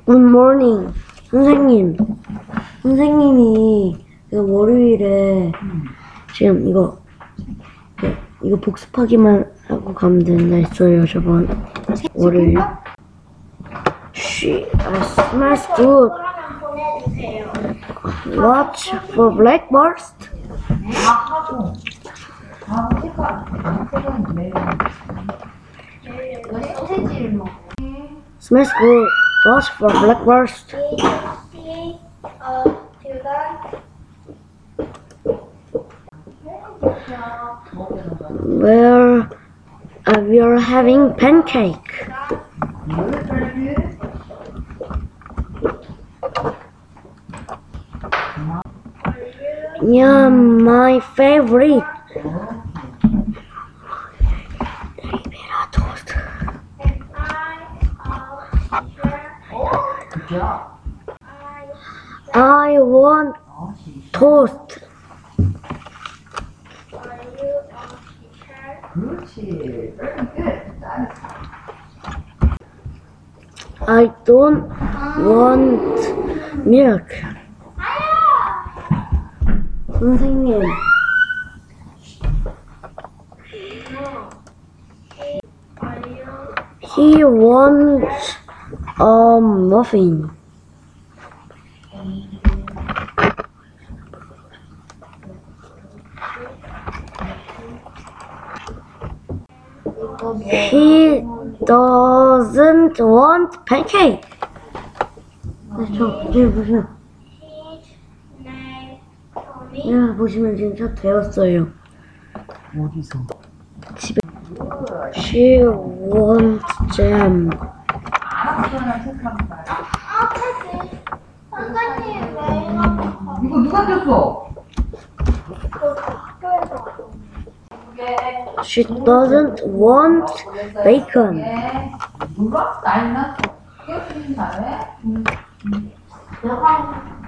Good morning. 선생님이 그 월요일에 지금 이거 복습하기만 하고 가면 된다 했어요, 저번 월요일. She smells good. Watch for breakfast. Smells good. Watch for breakfast. We are having pancake. Yeah, my favorite. Toast. I want toast. I don't want milk. 선생님. He wants a muffin. He doesn't want pancake. 보시면. 야, 보시면 지금 다 되었어요. 어디서? 집에. She wants jam. 이거 누가 줬어? She doesn't want bacon. 누가? 나이나? 깨우치는 잘해?